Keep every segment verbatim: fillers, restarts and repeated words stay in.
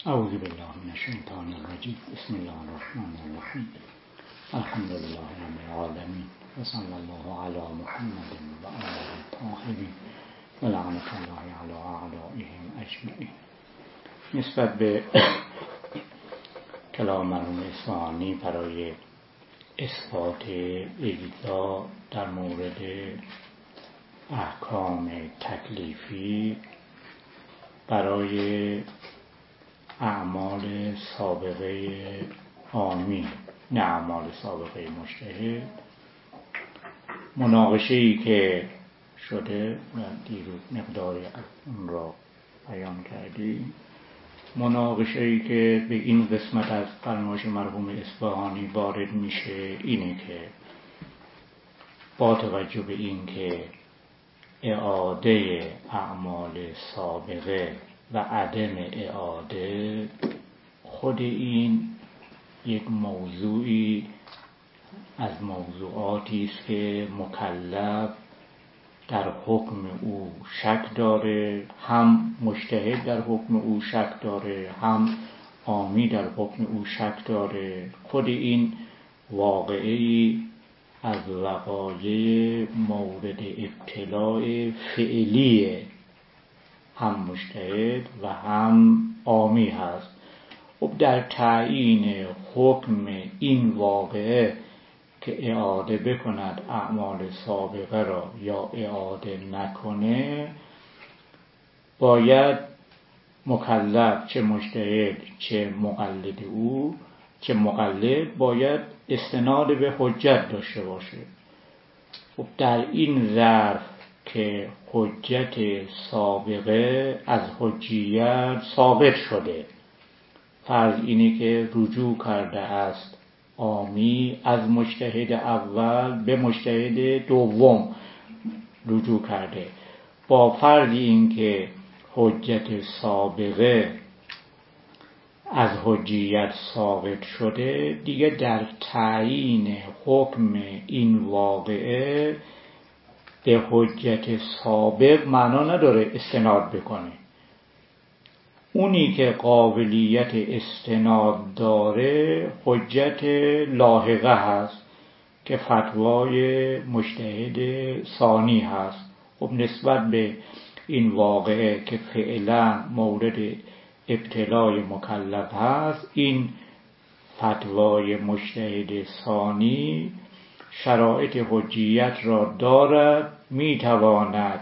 اعوذ بالله من الشیطان الرجیم. بسم الله الرحمن الرحیم. الحمد لله رب العالمین و صلی الله علی محمد و آله الطاهرین و لعنت الله علی اعدائهم اجمعین. نسبت به کلام مرحوم اصفهانی برای اثبات اجزا در مورد احکام تکلیفی برای اعمال سابقه عامی، نه اعمال سابقه مجتهد، مناقشه‌ای که شده و دیروز مقداری اون را بیان کردیم. مناقشه‌ای که به این قسمت از فرمایش مرحوم اصفهانی وارد میشه اینه که با توجه به این که اعاده اعمال سابقه و عدم اعاده خود این یک موضوعی از موضوعاتی است که مکلف در حکم او شک داره، هم مجتهد در حکم او شک داره، هم عامی در حکم او شک داره. خود این واقعی از وقایع مورد ابتلاء فعلی هم مجتهد و هم عامی هست. خب در تعیین حکم این واقعه که اعاده بکند اعمال سابقه را یا اعاده نکنه، باید مکلف چه مجتهد چه مقلد او چه مقلد باید استناد به حجت داشته باشه. خب در این ظرف که حجت سابقه از حجیت ثابت شده، فرض اینه که رجوع کرده است عامی از مجتهد اول به مجتهد دوم رجوع کرده، با فرض این که حجت سابقه از حجیت ثابت شده، دیگه در تعیین حکم این واقعه به حجت سابق معنا نداره استناد بکنه. اونی که قابلیت استناد داره حجت لاحقه هست که فتوای مجتهد ثانی هست. خب نسبت به این واقعه که فعلا مورد ابتلای مکلف هست، این فتوای مجتهد ثانی شرایط حجیت را دارد، میتواند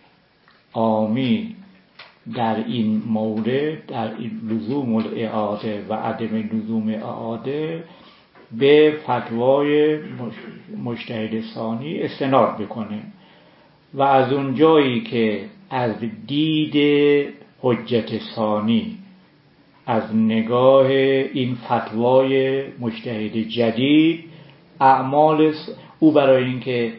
عامی در این مورد، در این لزوم الاعاده و عدم لزوم اعاده، به فتوای مجتهد ثانی استناد بکنه و از اون جایی که از دید حجت ثانی، از نگاه این فتوای مجتهد جدید، اعمال او برای اینکه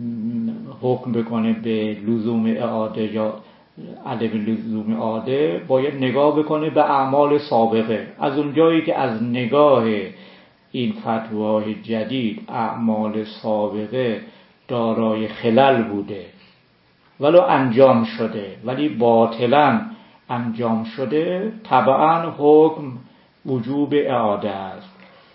حکم بکنه به لزوم اعاده یا عدم لزوم اعاده باید نگاه بکنه به اعمال سابقه. از اون جایی که از نگاه این فتوای جدید اعمال سابقه دارای خلل بوده ولو انجام شده ولی باطلا انجام شده، طبعا حکم وجوب اعاده است.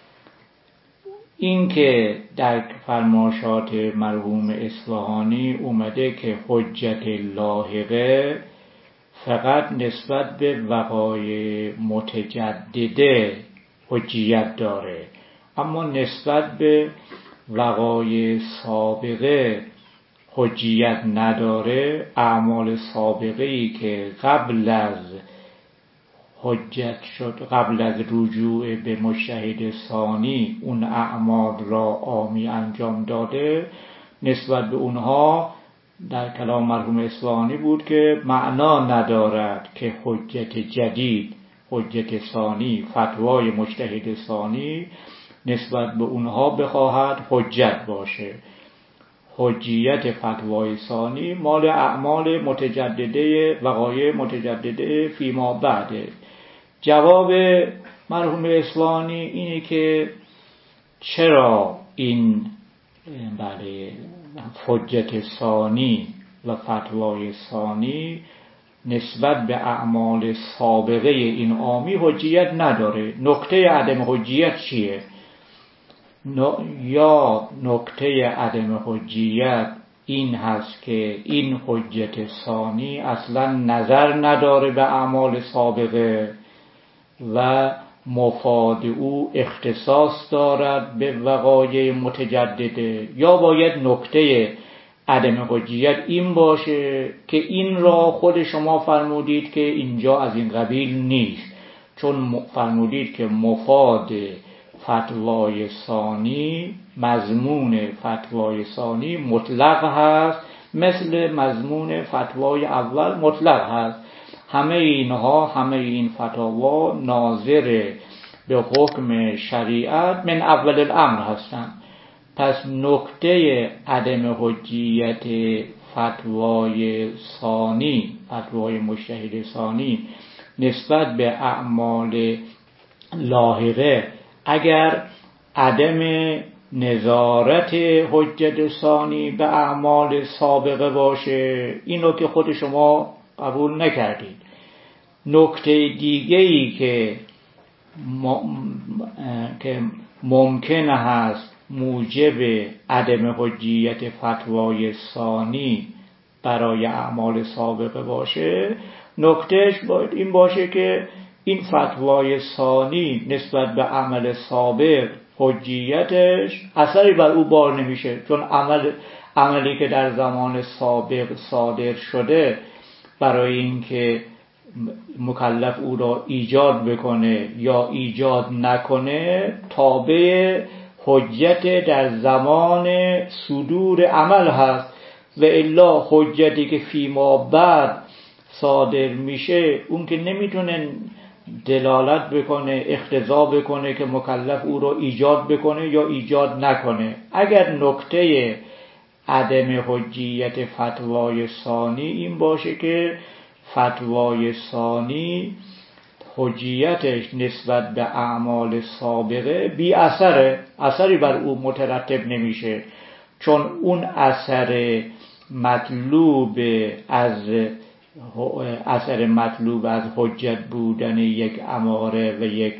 این که در فرمایشات مرحوم اصفهانی اومده که حجت لاحقه فقط نسبت به وقایع متجدده حجیت داره، اما نسبت به وقایع سابقه حجیت نداره. اعمال سابقه‌ای که قبل از حجت شد، قبل از رجوع به مجتهد ثانی اون اعمال را عامی انجام داده، نسبت به اونها در کلام مرحوم اصفهانی بود که معنا ندارد که حجت جدید، حجت ثانی، فتوای مجتهد ثانی نسبت به اونها بخواهد حجت باشه. حجیت فتوای ثانی مال اعمال متجدده، وقایع متجدده فیما بعده. جواب مرحوم اصفهانی اینه که چرا این بله حجت ثانی و فتوای ثانی نسبت به اعمال سابقه این عامی حجیت نداره. نکته عدم حجیت چیه؟ یا نکته عدم حجیت این هست که این حجت ثانی اصلا نظر نداره به اعمال سابقه و مفاد او اختصاص دارد به وقایع متجدده، یا باید نکته عدم حجیت این باشه که این را خود شما فرمودید که اینجا از این قبیل نیست، چون فرمودید که مفاد فتوای ثانی، مضمون فتوای ثانی مطلق هست، مثل مضمون فتوای اول مطلق هست. همه اینها، همه این فتاوا ناظر به حکم شریعت من اول الامر هستند. پس نکته عدم حجیت فتوای ثانی، فتوای مجتهد ثانی نسبت به اعمال لاحقه، اگر عدم نظارت حجت ثانی به اعمال سابقه باشه، اینو که خود شما قبول نکردید. نکته دیگه‌ای که که ممکن هست موجب عدم حجیت فتوای ثانی برای اعمال سابقه باشه، نکتهش باید این باشه که این فتوای ثانی نسبت به عمل سابق حجیتش اثری بر او بار نمیشه، چون عمل عملی که در زمان سابق صادر شده برای اینکه مکلف او را ایجاد بکنه یا ایجاد نکنه تابع حجت در زمان صدور عمل هست، و الا حجتی که فیما بعد صادر میشه اون که نمیتونه دلالت بکنه، اقتضا بکنه که مکلف او را ایجاد بکنه یا ایجاد نکنه. اگر نکته عدم حجیت فتوای ثانی این باشه که فتوای ثانی حجیتش نسبت به اعمال سابقه بی اثره، اثری بر او مترتب نمیشه، چون اون اثر مطلوب از اثر مطلوب از حجت بودن یک اماره و یک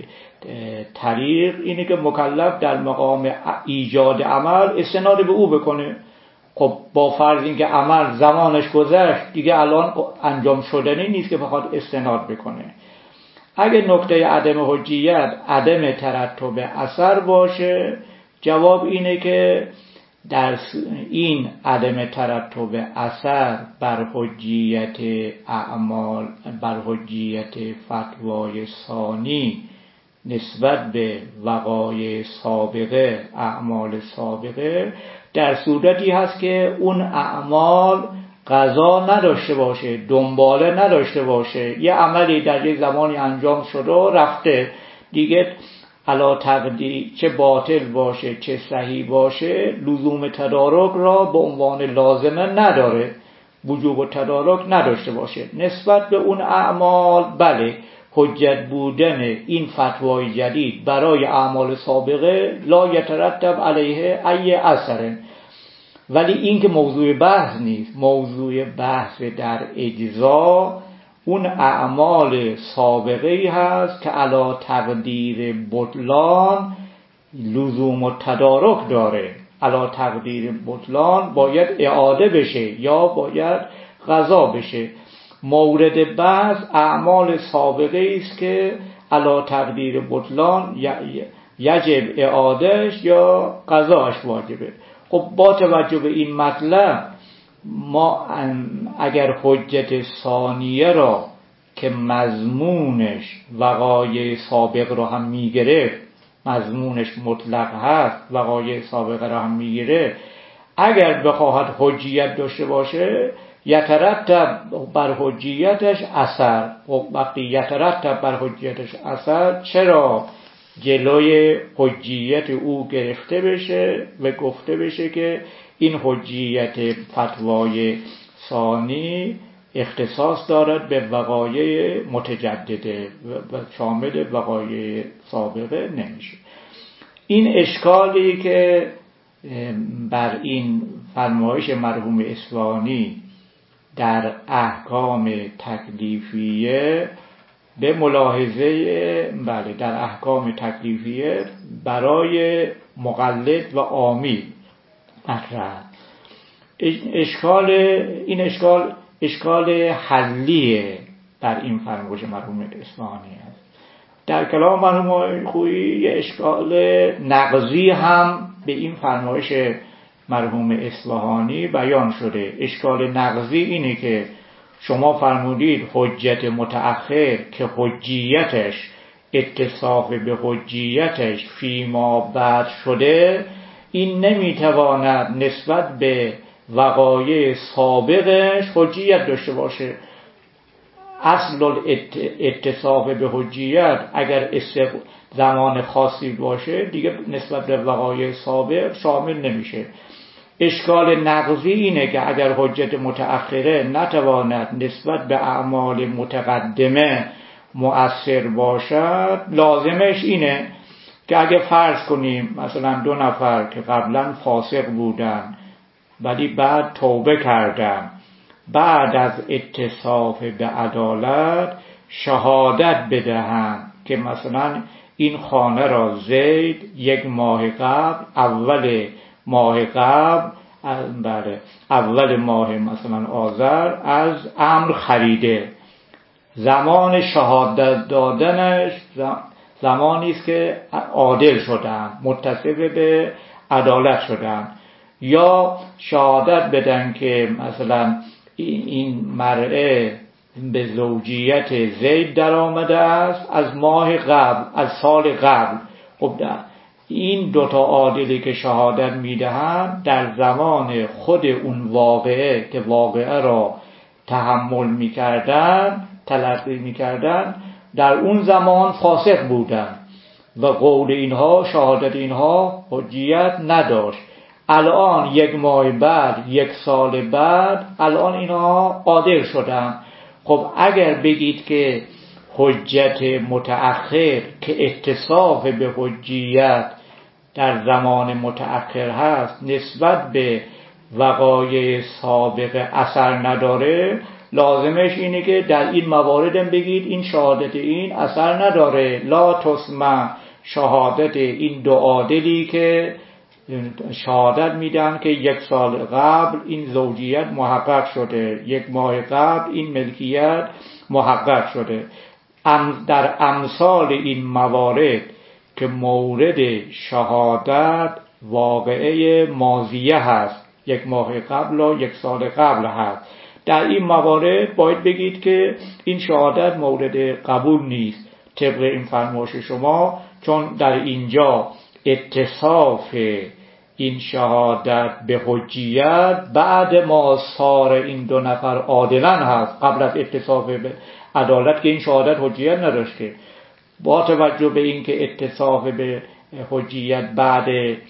طریق اینه که مکلف در مقام ایجاد عمل استناد به او بکنه. خب با فرض اینکه عمل زمانش گذشت دیگه الان انجام شدنی نیست که بخواد استناد بکنه. اگه نکته عدم حجیت عدم ترتب اثر باشه، جواب اینه که در این عدم ترتب اثر بر حجیت اعمال، بر حجیت فتوای ثانی نسبت به وقایع سابقه، اعمال سابقه، در صورتی هست که اون اعمال قضا نداشته باشه، دنباله نداشته باشه، یه عملی در یک زمانی انجام شده و رفته دیگه، علا تقدیر چه باطل باشه چه صحیح باشه لزوم تدارک را به عنوان لازمه نداره، وجوب و تدارک نداشته باشه. نسبت به اون اعمال بله حجت بودن این فتوای جدید برای اعمال سابقه لا یترتب علیه ای اثر، ولی این که موضوع بحث نیست. موضوع بحث در اجزا اون اعمال سابقه‌ای هست که علی تقدیر بطلان لزوم و تدارک داره، علی تقدیر بطلان باید اعاده بشه یا باید قضا بشه. مورد بحث اعمال سابقه است که علی تقدیر بطلان یجب اعادهش یا قضاش واجبه. خب با توجه به این مطلب ما اگر حجت ثانیه را که مضمونش وقایع سابق را هم میگرفت، مضمونش مطلق هست، وقایع سابقه را هم میگیره، اگر بخواهد حجیت داشته باشه یترتب بر حجیتش اثر. و وقتی یترتب بر حجیتش اثر، چرا جلوی حجیت او گرفته بشه و گفته بشه که این حجیت فتوای ثانی اختصاص دارد به وقایع متجدده و شامل وقایع سابقه نمیشه. این اشکالی که بر این فرمایش مرحوم اصفهانی در احکام تکلیفیه به ملاحظه بله در احکام تکلیفیه برای مقلد و عامی مطرح. اشکال این اشکال اشکال حلیه در این فرمایش مرحوم اصفهانی است. در کلام مرحوم خویی یه اشکال نقضی هم به این فرمایش مرحوم اصفهانی بیان شده. اشکال نقضی اینه که شما فرمودید حجت متأخر که حجیتش اتصاف به حجیتش فیما بعد شده، این نمیتواند نسبت به وقایع سابقش حجیت داشته باشه. اصل اتصاف به حجیت اگر زمان خاصی باشه دیگه نسبت به وقایع سابق شامل نمیشه. اشکال نقضی اینه که اگر حجت متأخره نتواند نسبت به اعمال متقدمه مؤثر باشد، لازمش اینه که اگه فرض کنیم مثلا دو نفر که قبلا فاسق بودن ولی بعد توبه کردن، بعد از اتصاف به عدالت شهادت بدهند که مثلا این خانه را زید یک ماه قبل اول ماه قبل بله اول ماه مثلا آذر از عمرو خریده. زمان شهادت دادنش زمانی است که عادل شدن، متصف به عدالت شدن. یا شهادت بدن که مثلا این مرءه به زوجیت زید در آمده است از ماه قبل، از سال قبل. خب این دوتا عادلی که شهادت میدهند در زمان خود اون واقعه که واقعه را تحمل میکردن، تلقی میکردن، در اون زمان فاسق بودن و قول اینها، شهادت اینها حجیت نداشت. الان یک ماه بعد، یک سال بعد، الان اینها عادل شدن. خب اگر بگید که حجت متأخر که اتصاف به حجیت در زمان متأخر هست نسبت به وقایع سابق اثر نداره، لازمش اینه که در این موارد هم بگید این شهادت این اثر نداره. لا تسمع شهادت این دو عادلی که شهادت میدن که یک سال قبل این زوجیت محقق شده، یک ماه قبل این ملکیت محقق شده. در امثال این موارد که مورد شهادت واقعه ماضیه هست، یک ماه قبل و یک سال قبل هست، در این موارد باید بگید که این شهادت مورد قبول نیست طبق این فرمایش شما، چون در اینجا اتصاف این شهادت به حجیت بعد ما صار این دو نفر عادلن هست، قبل از اتصاف به عدالت که این شهادت حجیت نداشته. با توجه به این که اتصاف به حجیت بعد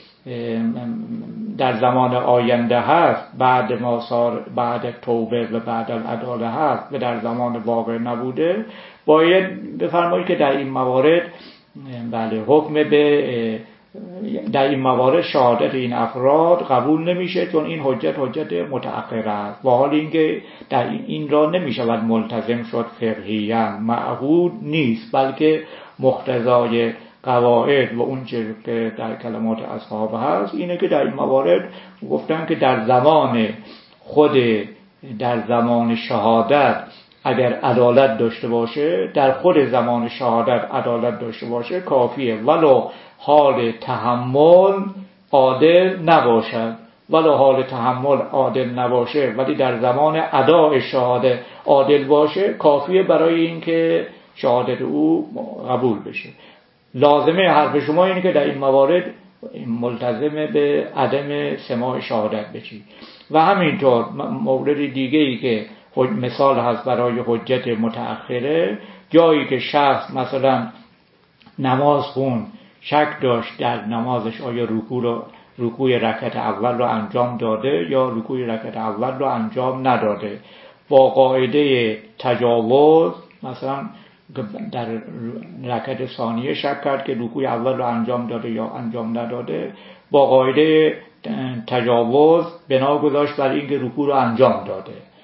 در زمان آینده هست، بعد ما صار بعد توبه و بعد العداله هست و در زمان واقع نبوده، باید بفرمایید که در این موارد بله حکم به در این موارد شهادت این افراد قبول نمیشه، چون این حجت حجت متأخر است. و حال اینکه در این, این را نمیشود ملتزم شد فقهیاً، معهود نیست، بلکه مقتضای قواعد و اون چه که در کلمات اصحاب هست اینه که در این موارد گفتن که در زمان خود در زمان شهادت اگر عدالت داشته باشه، در خود زمان شهادت عدالت داشته باشه کافیه، ولو حال تحمل عادل نباشد، ولو حال تحمل عادل نباشه ولی در زمان اداء شهادت عادل باشه کافیه برای اینکه شهادت او قبول بشه. لازمه حرف شما اینه که در این موارد ملتزم به عدم سماع شهادت بشید. و همینطور مورد دیگه ای که مثال هست برای حجت متأخره، جایی که شخص مثلا نماز خون، شک داشت در نمازش آیا رکوع رو رکوع رکعت اول رو انجام داده یا رکوع رکعت اول رو انجام نداده، با قاعده تجاوز مثلا در رکعت ثانیه شک کرد که رکوع اول رو انجام داده یا انجام نداده، با قاعده تجاوز بنا گذاشت بر اینکه رکوع رو انجام داده.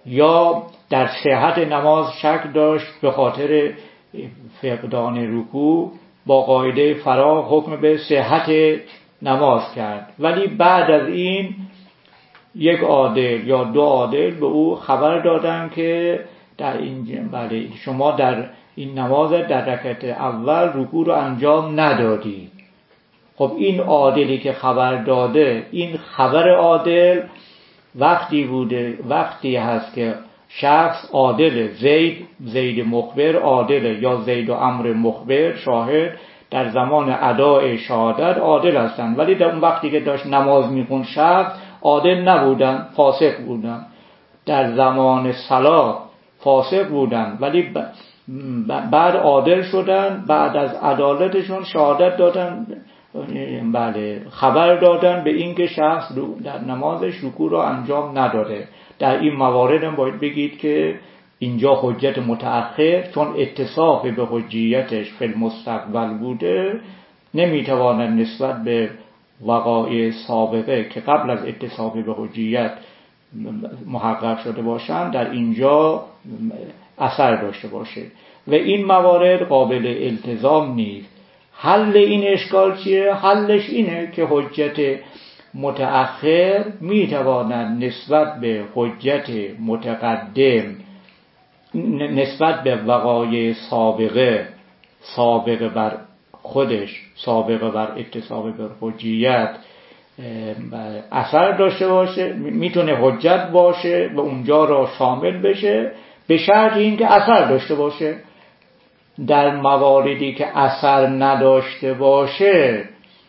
یا در صحت نماز شک داشت به خاطر فقدان رکوع، با قاعده فراغ حکم به صحت نماز کرد. ولی بعد از این یک عادل یا دو عادل به او خبر دادن که در این بله شما در این نماز در رکعت اول رکوع رو انجام ندادی. خب این عادلی که خبر داده، این خبر عادل وقتی بوده وقتی هست که شخص عادل، زید زید مخبر عادله یا زید و عمرو مخبر شاهد در زمان اداء شهادت عادل هستند، ولی در اون وقتی که داشت نماز میخون شخص عادل نبودن، فاسق بودن. در زمان صلات فاسق بودن ولی بعد عادل شدن، بعد از عدالتشون شهادت دادن، بله خبر دادن به این که شخص در نمازش رکوع را انجام نداده. در این موارد هم باید بگید که اینجا حجت متأخر چون اتصاف به حجیتش فی المستقبل بوده، نمیتواند نسبت به وقایع سابقه که قبل از اتصاف به حجیت محقق شده باشند در اینجا اثر داشته باشه و این موارد قابل التزام نیست. حل این اشکال چیه؟ حلش اینه که حجت متأخر میتواند نسبت به حجت متقدم، نسبت به وقایع سابقه سابقه بر خودش، سابقه بر اتصاف به حجیت اثر داشته باشه، میتونه حجت باشه و اونجا را شامل بشه به شرط اینکه اثر داشته باشه. در مواردی که اثر نداشته باشه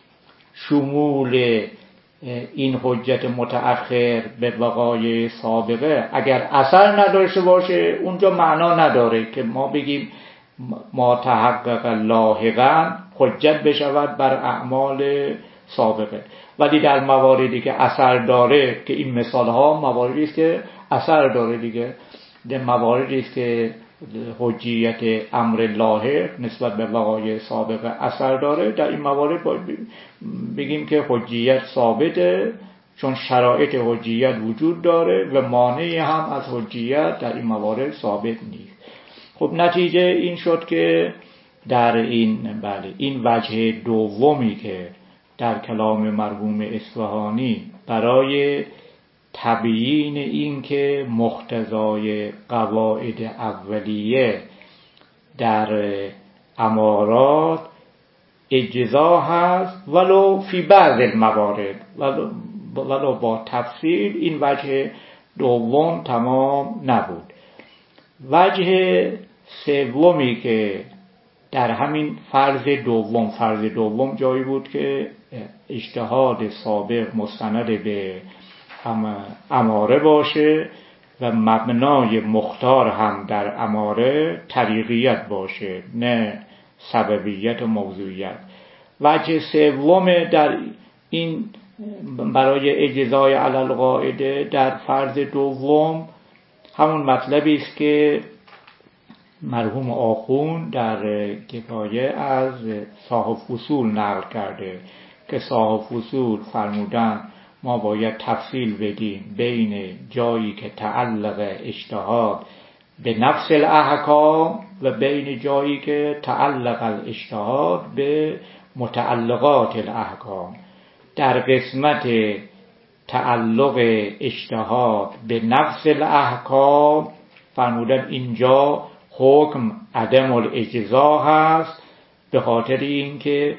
شمول این حجت متأخر به وقایع سابقه اگر اثر نداشته باشه اونجا معنا نداره که ما بگیم ما تحقق لاحقا حجت بشود بر اعمال سابقه. ولی در مواردی که اثر داره که این مثال ها مواردی است که اثر داره دیگه، در مواردی است که حجیت امر لاحق نسبت به وقایع سابقه اثر داره، در این موارد باید بگیم که حجیت ثابته چون شرایط حجیت وجود داره و مانعی هم از حجیت در این موارد ثابت نیست. خب نتیجه این شد که در این بله این وجه دومی که در کلام مرحوم اصفهانی برای تبیین این که مقتضای قواعد اولیه در امارات اجزا هست ولو فی بعض الموارد، ولو, ولو با تفصیل این وجه دوم تمام نبود. وجه سومی که در همین فرض دوم فرض دوم جایی بود که اجتهاد سابق مستند به اماره باشه و مبنای مختار هم در اماره طریقیت باشه نه سببیت و موضوعیت. وجه سوم در این برای اجزای علی القاعده در فرض دوم همون مطلبی است که مرحوم آخوند در کفایه از صاحب فصول نقل کرده که صاحب فصول فرمودن ما باید تفصیل بدیم بین جایی که تعلق اجتهاد به نفس الاحکام و بین جایی که تعلق الاجتهاد به متعلقات الاحکام. در قسمت تعلق اجتهاد به نفس الاحکام فرمودن اینجا حکم عدم الاجزا هست به خاطر اینکه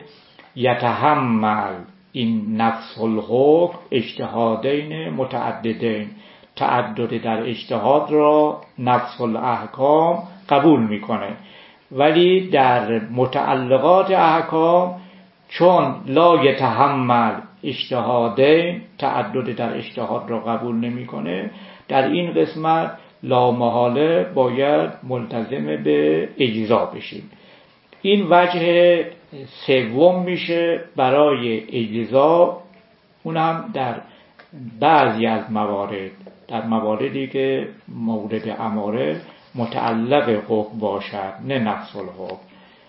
یتحمل این نفس الحکم اجتهادین متعددین، تعدد در اجتهاد را نفس الاحکام قبول میکنه، ولی در متعلقات احکام چون لا یتحمل اجتهادین تعدد در اجتهاد را قبول نمیکنه، در این قسمت لا محاله باید ملتزم به اجزا بشیم. این وجه سوم میشه برای اجزا، اون هم در بعضی از موارد، در مواردی که مورد اماره متعلق حکم باشد نه نفس الحکم.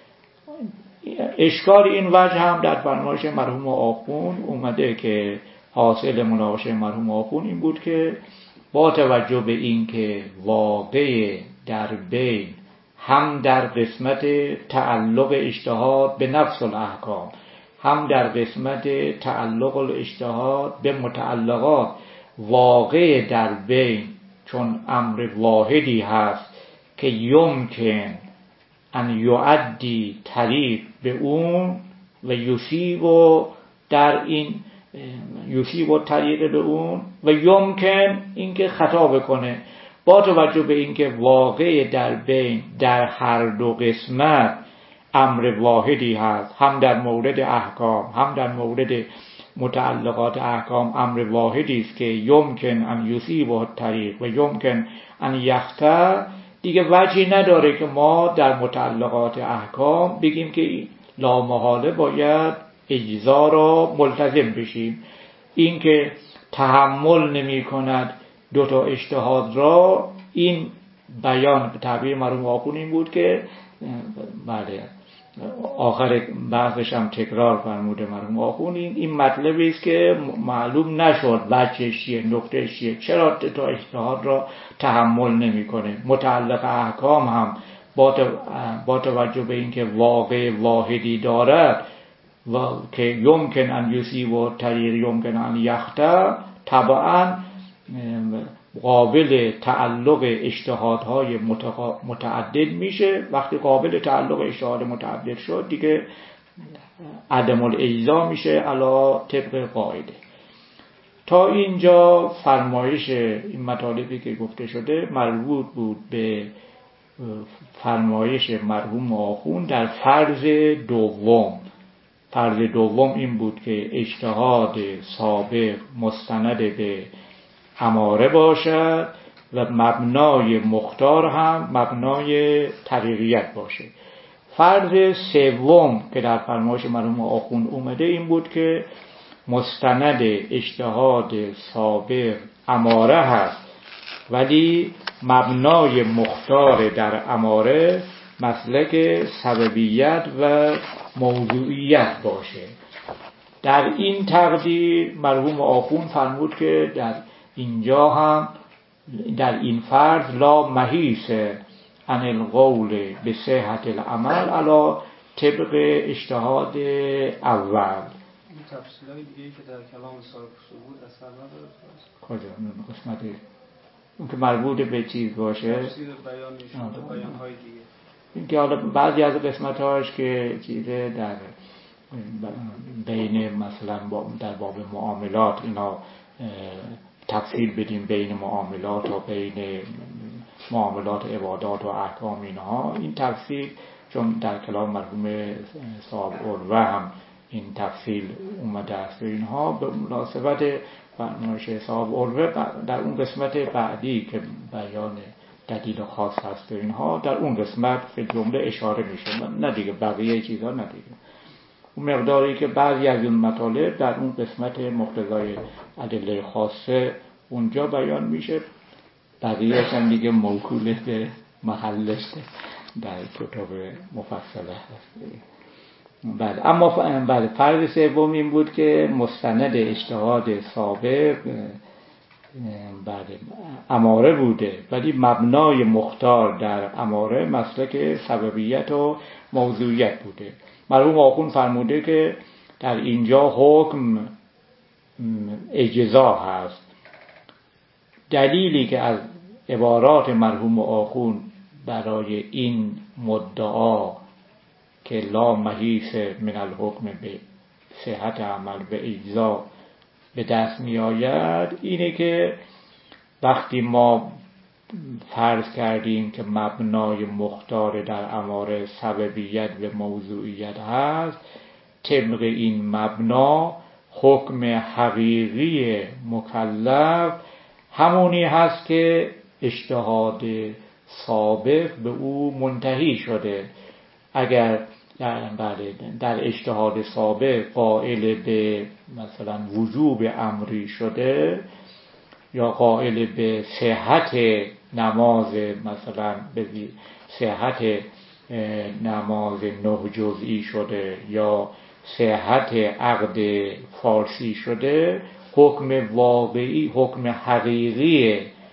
اشکال این وجه هم در فرمایش مرحوم آخوند اومده که حاصل مناقشه مرحوم آخوند این بود که با توجه به اینکه واقع در بین هم در قسمت تعلق اجتهاد به نفس الاحکام، هم در قسمت تعلق الاجتهاد به متعلقات واقع در بین، چون امر واحدی هست که یمکن ان یؤدی طریق به اون و یصیب در این یصیب و طریق به اون و یمکن اینکه خطا بکنه. با توجه به اینکه واقع در بین در هر دو قسمت امر واحدی هست، هم در مورد احکام هم در مورد متعلقات احکام امر واحدی است که یمکن ان یصیب و طریق و یمکن ان یخطا، دیگه وجهی نداره که ما در متعلقات احکام بگیم که لامحاله باید اجزا را ملتزم بشیم. این که تحمل نمی کند دو تا اجتهاد را، این بیان به تعبیر مرحوم آخوند این بود که بله آخر بحثش هم تکرار فرموده مرحوم آخوند، این این مطلبی است که معلوم نشد وجهش چیه، نکتهش چیه، چرا تا اجتهاد را تحمل نمیکنه. متعلق احکام هم با توجه به اینکه واقع واحدی دارد و که یمکن ان یصیب و طریق یمکن ان یخطا، طبعا قابل تعلق اجتهادهای متعدد میشه. وقتی قابل تعلق اجتهاد متعدد شد دیگه عدم الاجزا میشه علی طبق قاعده. تا اینجا فرمایش این مطالبی که گفته شده مربوط بود به فرمایش مرحوم آخوند در فرض دوم. فرض دوم این بود که اجتهاد سابق مستند به اماره باشد و مبنای مختار هم مبنای طریقیت باشه. فرض سوم که در فرمایش مرحوم آخوند اومده این بود که مستند اجتهاد سابق اماره هست ولی مبنای مختار در اماره مسلک سببیت و موضوعیت باشه. در این تقدیر مرحوم آخوند فرمود که در اینجا هم در این فرض لا محیص عن القول به صحت العمل علی طبق اجتهاد اول. این تفصیلای دیگه که در کلام صاحب اصول بود اثر نداره کجا قسمت اون که مربوط به چیز باشه تفسیر بیان میشه بیان های دیگه، این که حالا بعضی از قسمت‌هاش که چیزه در بین مثلا در باب معاملات اینا تفصیل بدیم بین معاملات و بین معاملات عبادات و احکام اینها، این تفصیل چون در کلام مرحوم صاحب عروه هم این تفصیل اومده است اینها به مناسبت فرمایش صاحب عروه در اون قسمت بعدی که بیان دلیل خاص هست اینها در اون قسمت به جمله اشاره میشه، نه دیگه بقیه چیزا نه دیگه. اون مقداری که بعضی از اون مطالب در اون قسمت مقتضای ادله خاصه اونجا بیان میشه، بقیه‌اش هم دیگه موکول به محلش در کتاب مفصله هست. بله اما بله فرض سوم این بود که مستند اجتهاد سابق بله اماره بوده ولی مبنای مختار در اماره مسلک سببیت و موضوعیت بوده. مرحوم آخوند فرموده که در اینجا حکم اجزا هست. دلیلی که از عبارات مرحوم آخوند برای این مدعا که لا محیص من الحکم به صحت عمل به اجزا به دست می آید اینه که وقتی ما فرض کردیم که مبنای مختار در اماره سببیت و موضوعیت هست، طبق این مبنا حکم حقیقی مکلف همونی هست که اجتهاد سابق به او منتهی شده. اگر در, در اجتهاد سابق قائل به مثلا وجوب امری شده یا قائل به صحت نماز مثلا به صحت نماز نه جزئی شده یا صحت عقد فارسی شده، حکم واقعی حکم حقیقی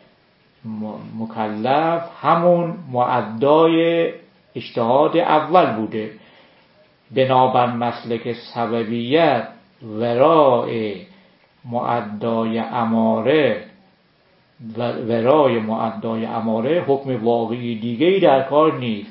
مکلف همون معدای اجتهاد اول بوده. بنابر مسلک سببیت ورای معدای اماره ورای معدای اماره حکم واقعی دیگه‌ای در کار نیست.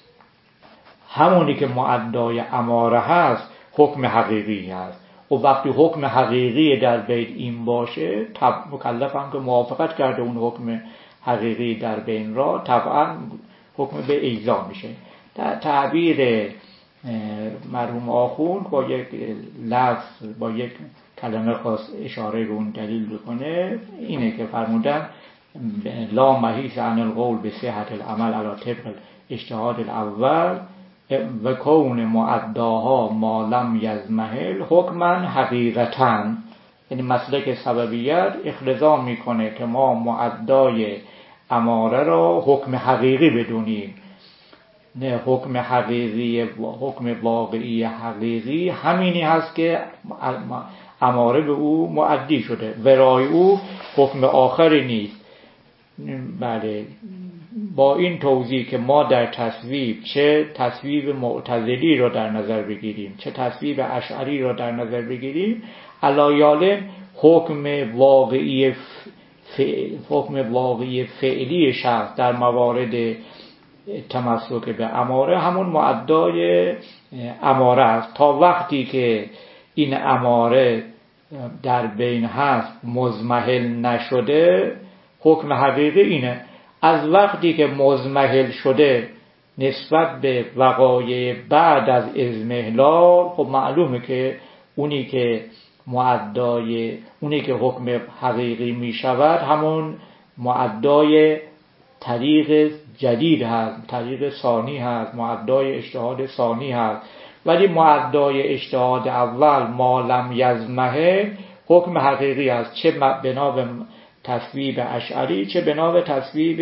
همونی که معدای اماره هست حکم حقیقی هست. و وقتی حکم حقیقی در بین این باشه، مکلف هم که موافقت کرده اون حکم حقیقی در بین را، طبعا حکم به اجزا میشه. در تعبیر مرحوم آخوند با یک لفظ، با یک کلمه خاص اشاره به اون دلیل بکنه، اینه که فرمودن لا محیص عن القول به صحت العمل علی طبق اجتهاد الاول و کون معداها ما لم یضمحل حکما حقیقتا. یعنی مسلک سببیت اقتضا میکنه که ما معدای اماره را حکم حقیقی بدونیم. نه حکم حقیقی، حکم واقعی حقیقی همینی هست که اماره به او معدی شده، ورای او حکم آخری نیست. بله، با این توضیح که ما در تصویب چه تصویب معتزلی را در نظر بگیریم چه تصویب اشعری را در نظر بگیریم، علایال حکم واقعی ف... حکم واقعی فعلی شخص در موارد تمسک به اماره همون معدای اماره است. تا وقتی که این اماره در بین هست مضمحل نشده حکم حقیقی اینه. از وقتی که مضمحل شده نسبت به وقایع بعد از اضمحلال، خب معلومه که اونی که معدای اونی که حکم حقیقی می شود همون معدای طریق جدید هست، طریق ثانی هست، معدای اجتهاد ثانی هست. ولی معدای اجتهاد اول ما لم یضمحل حکم حقیقی است، چه بنا به تصویب اشعری چه بنا به تصویب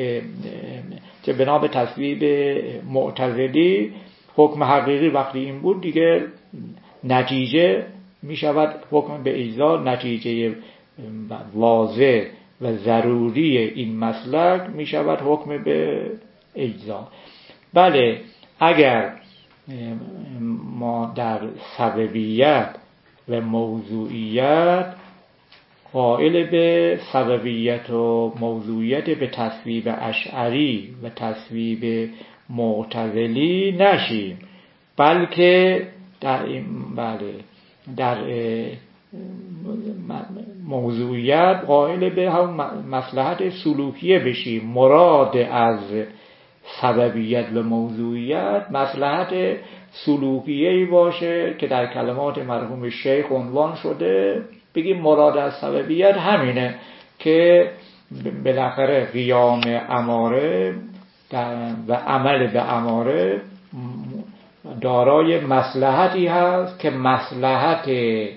چه بنا به تصویب معتزلی. حکم حقیقی وقتی این بود دیگه نتیجه می شود حکم به اجزا. نتیجه واضح و ضروری این مسلک می شود حکم به اجزا. بله، اگر ما در سببیت و موضوعیت قائل به سببیت و موضوعیت به تصویب اشعری و تصویب معتزلی نشیم، بلکه در بله در موضوعیت قائل به هم مصلحت سلوکیه بشیم. مراد از سببیت و موضوعیت مصلحت سلوکیه‌ای باشه که در کلمات مرحوم شیخ عنوان شده. بگیم مراد از سببیت همینه که بالاخره قیام اماره و عمل به اماره دارای مصلحتی هست که مصلحت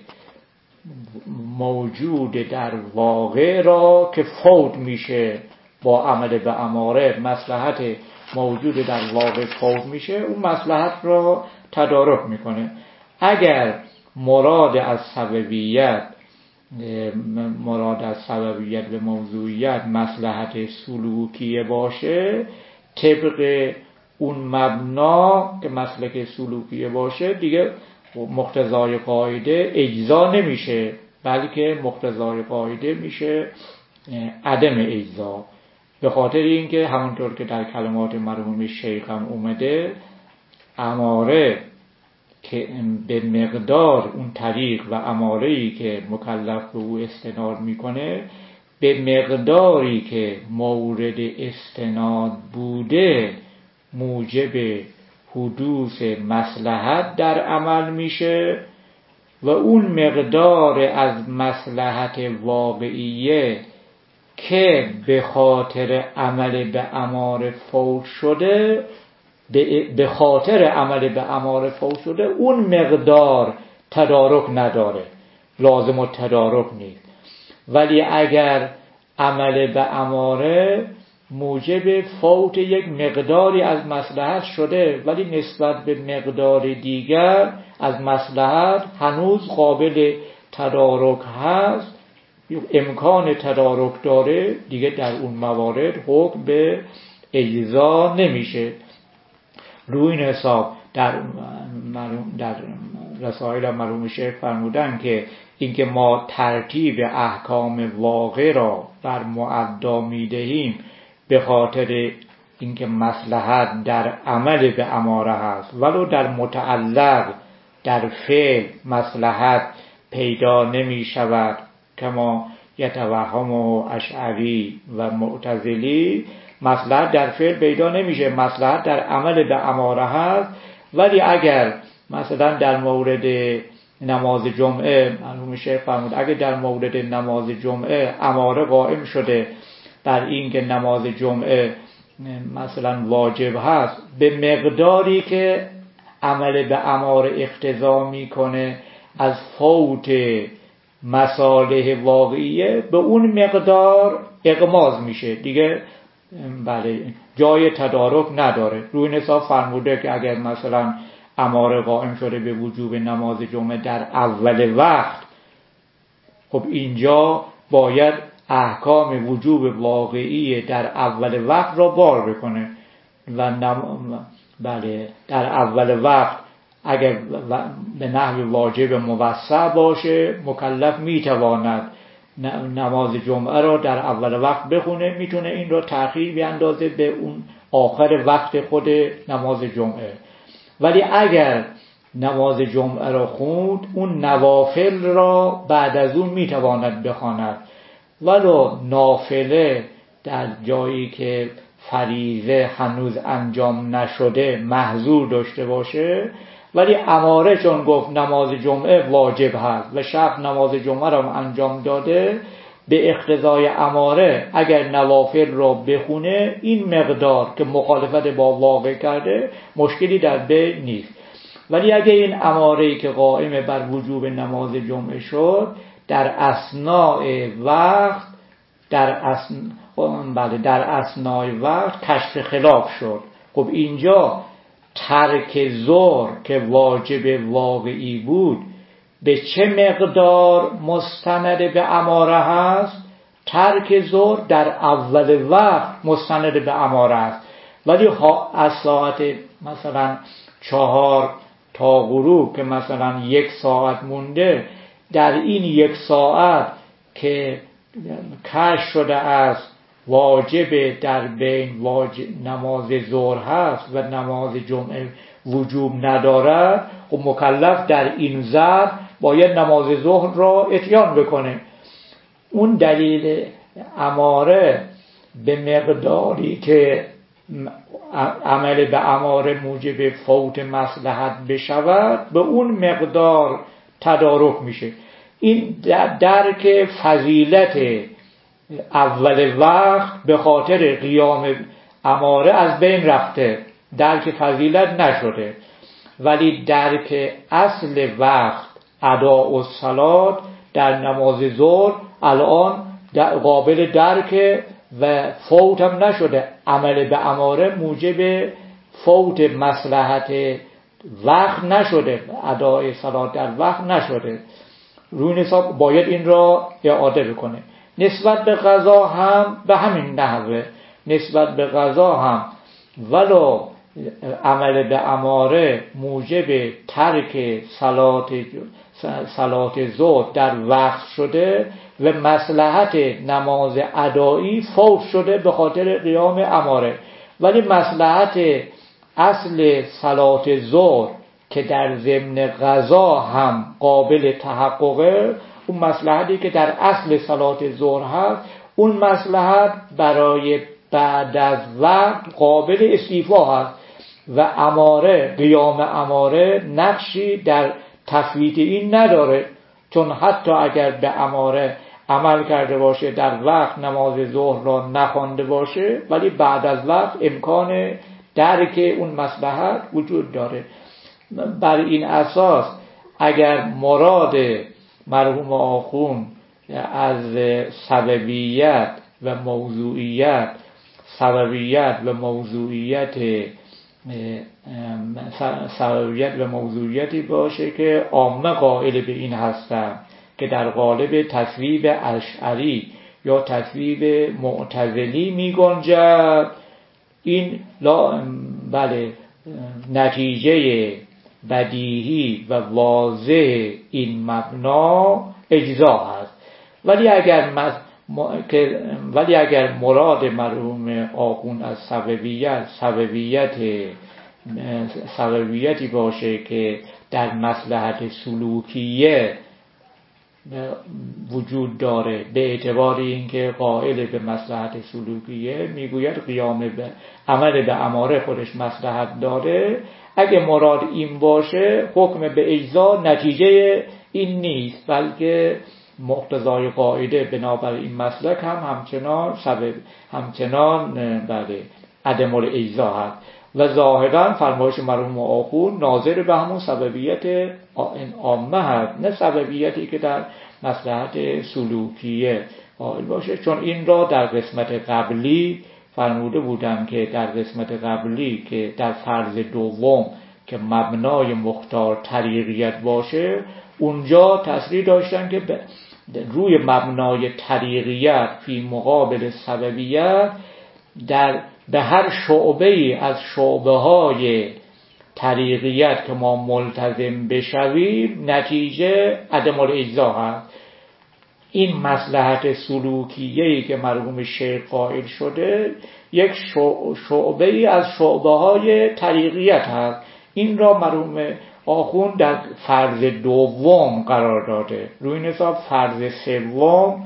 موجود در واقع را که فوت میشه با عمل به اماره، مصلحت موجود در واقع فوت میشه، اون مصلحت را تدارک میکنه. اگر مراد از سببیت مراد از سببیت به موضوعیت مصلحت سلوکیه باشه، طبق اون مبنا که مسلک سلوکیه باشه دیگه مقتضای قاعده اجزا نمیشه، بلکه مقتضای قاعده میشه عدم اجزا. به خاطر اینکه همونطور که در کلمات مرحوم شیخ هم اومده، اماره که به مقدار اون طریق و اماره‌ای که مکلف به او استناد میکنه، به مقداری که مورد استناد بوده موجب حدوث مصلحت در عمل میشه و اون مقدار از مصلحت واقعیه که به خاطر عمل به اماره فوت شده به خاطر عمل به اماره فوت شده اون مقدار تدارک نداره، لازم و تدارک نیست. ولی اگر عمل به اماره موجب فوت یک مقداری از مصلحت شده ولی نسبت به مقدار دیگر از مصلحت هنوز قابل تدارک هست، امکان تدارک داره دیگه در اون موارد حکم به اجزا نمیشه. روی این حساب در در رسائل مرحوم شیخ فرمودن که اینکه ما ترتیب احکام واقع را بر مؤدا میدهیم به خاطر اینکه مصلحت در عمل به اماره هست، ولو در متعلق در فعل مصلحت پیدا نمی شود کما یتوهمه اشعری و معتزلی. مصلحت در فعل پیدا نمیشه، مصلحت در عمل به اماره هست. ولی اگر مثلا در مورد نماز جمعه مرحوم شیخ فرمود اگر در مورد نماز جمعه اماره قائم شده بر این که نماز جمعه مثلا واجب هست به مقداری که عمل به اماره اقتضا میکنه از فوت مصالح واقعیه، به اون مقدار اغماض میشه دیگه، بله جای تدارک نداره. روی این حساب فرموده که اگر مثلا اماره قائم شده به وجوب نماز جمعه در اول وقت، خب اینجا باید احکام وجوب واقعی در اول وقت را بار بکنه و نم... بله در اول وقت اگر به نحو واجب موسع باشه مکلف میتواند نماز جمعه را در اول وقت بخونه، میتونه این را تأخیر بیاندازه به اون آخر وقت خود نماز جمعه. ولی اگر نماز جمعه را خوند اون نوافل را بعد از اون میتواند بخواند، ولو نافله در جایی که فریضه هنوز انجام نشده محظور داشته باشه، ولی اماره چون گفت نماز جمعه واجب هست و شخص نماز جمعه را انجام داده، به اقتضای اماره اگر نوافل را بخونه این مقدار که مخالفت با واقع کرده مشکلی در بین نیست. ولی اگر این اماره‌ای که قائم بر وجوب نماز جمعه شد در اثناء وقت در اثناء بله در اثناء وقت کشف خلاف شد، خب اینجا ترک ظهر که واجب واقعی بود به چه مقدار مستند به اماره هست؟ ترک ظهر در اول وقت مستند به اماره هست، ولی از ساعت مثلا چهار تا غروب که مثلا یک ساعت مونده، در این یک ساعت که کشف شده است واجب در بین واجب نماز ظهر هست و نماز جمعه وجوب ندارد، و مکلف در این ظرف باید نماز ظهر را اتیان بکنه. اون دلیل اماره به مقداری که عمل به اماره موجب فوت مصلحت بشود به اون مقدار تدارک میشه. این درک فضیلت اول وقت به خاطر قیام اماره از بین رفته، درک فضیلت نشده، ولی درک اصل وقت اداء الصلات در نماز ظهر الان قابل درک و فوت هم نشده. عمل به اماره موجب فوت مصلحت وقت نشده، اداء صلات در وقت نشده. روی حساب باید این را اعاده بکنه. نسبت به قضا هم به همین نحوه، نسبت به قضا هم ولو عمل به اماره موجب ترک صلات صلات ظهر در وقت شده و مصلحت نماز ادایی فوت شده به خاطر قیام اماره، ولی مصلحت اصل صلات ظهر که در ضمن قضا هم قابل تحققه، اون مصلحتی که در اصل صلات ظهر هست، اون مصلحت برای بعد از وقت قابل استیفا هست و اماره قیام اماره نقشی در تفویت این نداره، چون حتی اگر به اماره عمل کرده باشه در وقت نماز ظهر را نخوانده باشه، ولی بعد از وقت امکان درک اون مصلحت وجود داره. بر این اساس اگر مراد مرحوم آخوند از سببیت و موضوعیت سببیت و موضوعیت سببیت و موضوعیتی باشه که عامه قائل به این هستن که در قالب تصویب اشعری یا تصویب معتزلی می گنجد، این لا بله نتیجه بدیهی و واضح این مبنا اجزا هست. ولی اگر مز... ولی اگر مراد مرحوم آخوند از سببیت سببیت سببیتی باشه که در مصلحت سلوکیه وجود داره، به اعتبار اینکه قائل به مصلحت سلوکیه میگوید قیام به عمل به اماره خودش مصلحت داره، اگه مراد این باشه حکم به اجزا نتیجه این نیست، بلکه مقتضای قاعده بنابر این مسلک هم همچنان سبب همچنان بله عدم الاجزا هست و ظاهرا فرمایش مرحوم آخوند ناظر به همون سببیت عامه هست، نه سببیتی که در مصلحت سلوکیه قائل باشه. چون این را در قسمت قبلی فرموده بودم که در قسمت قبلی که در فرض دوم که مبنای مختار طریقیت باشه، اونجا تصریح داشتن که روی مبنای طریقیت فی مقابل سببیت در به هر شعبه ای از شعبه های طریقیت که ما ملتزم بشویم نتیجه عدم الاجزا هست. این مصلحت سلوکیه‌ای که مرحوم شیخ قائل شده یک شعبه ای از شعبه های طریقیت هست. این را مرحوم آخوند در فرض دوم قرار داده. روی این حساب فرض سوم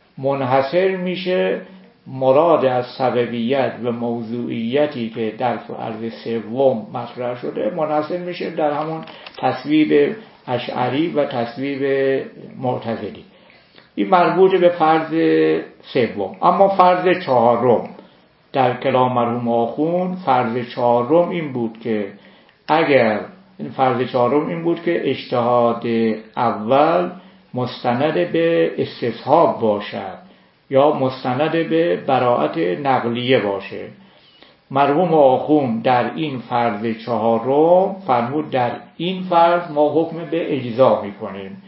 منحصر میشه مراد از سببیت و موضوعیتی که در فرض سوم مطرح شده منحصر میشه در همون تصویب اشعری و تصویب معتزلی. این مربوط به فرض سوم. اما فرض چهارم در کلام مرحوم آخوند، فرض چهارم این بود که اگر این فرض چهارم این بود که اجتهاد اول مستند به استصحاب باشد یا مستند به براءت نقلیه باشه. مرحوم آخوند در این فرض چهارم فرمود در این فرض ما حکم به اجزا میکنیم،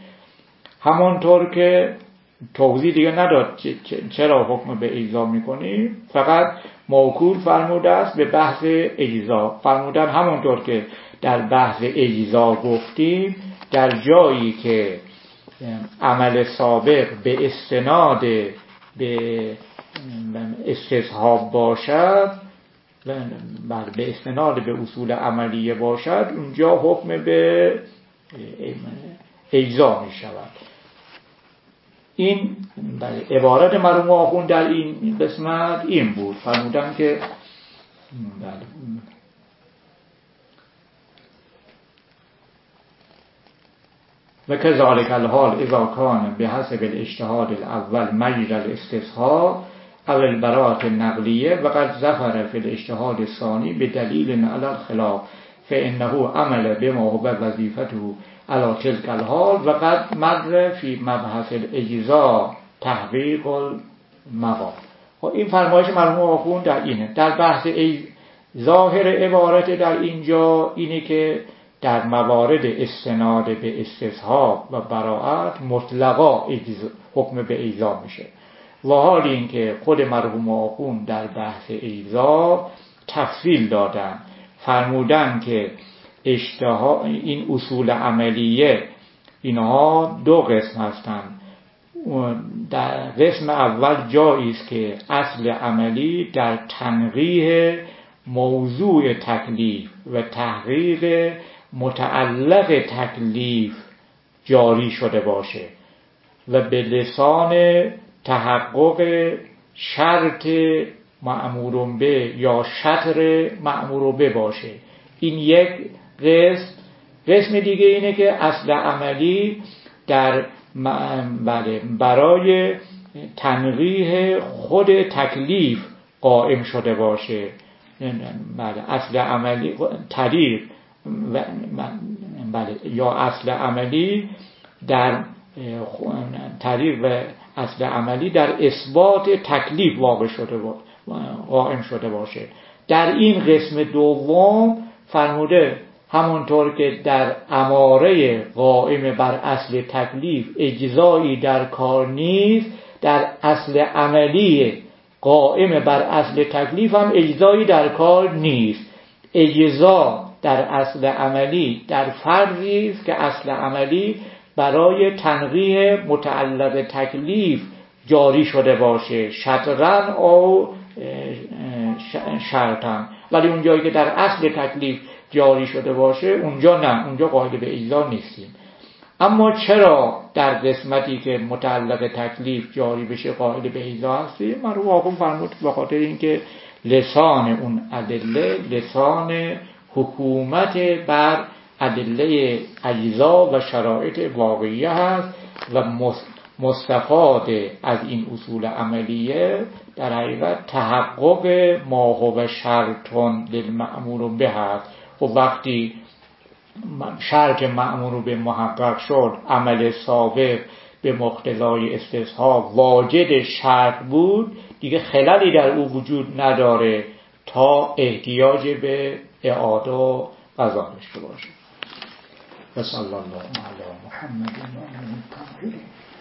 همانطور که توضیح دیگه نداد چرا حکم به اجزا میکنیم، فقط موکول فرموده است به بحث اجزا. فرمودن همانطور که در بحث اجزا گفتیم در جایی که عمل سابق به استناد به استصحاب باشد به استناد به اصول عملیه باشد، اونجا حکم به اجزا می شود. این عبارت مرحوم آخوند در این قسمت این بود. فرمودن که و کذالک الحال اذا کان به حسب الاجتهاد الاول مجرى الاستصحاب او البراءة النقلیه و قد ظفر فی الاجتهاد الثانی بدلیل علی الخلاف فانه عمل بما هو وظیفته علی تلك الحال و قد مر فی مبحث الاجزاء تحقیق المقام. این فرمایش مرحوم آخوند در اینه. در بحث ظاهر عبارت در اینجا اینه که در موارد استناد به استصحاب و براءت مطلقا حکم به اجزا میشه، و حال این که خود مرحوم آخوند در بحث اجزا تفصیل دادن، فرمودن که اشتها این اصول عملیه اینها دو قسم هستند. در قسم اول جایی است که اصل عملی در تنقیح موضوع تکلیف و تحقیق متعلق تکلیف جاری شده باشه و به لسان تحقق شرط مأمور به یا شطر مأمور به باشه. این یک قسم. قسم دیگه اینه که اصل عملی در بله برای تنقیح خود تکلیف قائم شده باشه. بله اصل عملی طریق بله یا اصل عملی در طریق و اصل عملی در اثبات تکلیف واقع شده قائم شده باشه. در این قسم دوم فرموده همونطور که در اماره قائم بر اصل تکلیف اجزایی در کار نیست، در اصل عملی قائم بر اصل تکلیف هم اجزایی در کار نیست. اجزا در اصل عملی در فرضی است که اصل عملی برای تنقیح متعلق تکلیف جاری شده باشه، شطرن او شرطن، ولی اون جایی که در اصل تکلیف جاری شده باشه اونجا نه، اونجا قائل به اجزا نیستیم. اما چرا در قسمتی که متعلق تکلیف جاری بشه قائل به اجزا هستیم؟ مرحوم آقا فرمود به خاطر اینکه لسان اون ادله لسان حکومت بر ادله اجزا و شرایط واقعیه هست و مستفاد از این اصول عملیه در حقیقت تحقق ما هو شرطون للمأمور به هست. و وقتی شرط مأمور به محقق شد، عمل سابق به مقتضای استصحاب واجد شرط بود، دیگه خللی در او وجود نداره تا احتیاج به اعاده و قضا داشته باشه. و صلی الله علی محمد و آله الطاهرین.